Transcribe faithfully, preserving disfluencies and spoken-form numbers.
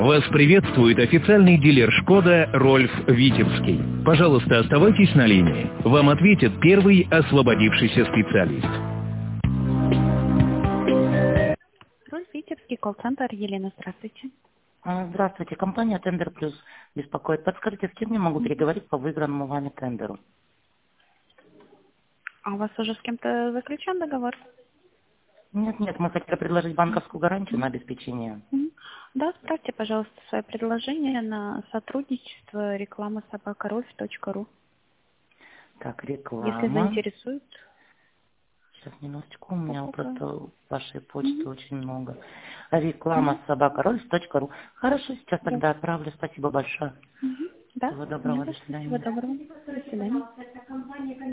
Вас приветствует официальный дилер «Шкода» Рольф Витебский. Пожалуйста, оставайтесь на линии. Вам ответит первый освободившийся специалист. Рольф Витебский, колл-центр. Елена, здравствуйте. А, Здравствуйте, компания «Тендер Плюс» беспокоит. Подскажите, с кем я могу переговорить по выигранному вами тендеру? А у вас уже с кем-то заключен договор? Нет, нет, мы хотели предложить банковскую гарантию на обеспечение. Мгм. Да, справьте, пожалуйста, свое предложение на сотрудничество реклама собака рольф точка ру. Так, Если реклама. заинтересует. Сейчас, минуточку, у меня Попробуем. просто вашей почты Мгм. очень много. Реклама Мгм. собака рольф точка ру. Хорошо, сейчас Да. тогда отправлю. Спасибо большое. Мгм. Да, Всего не доброго, за до что. Всего свидания. доброго. До свидания.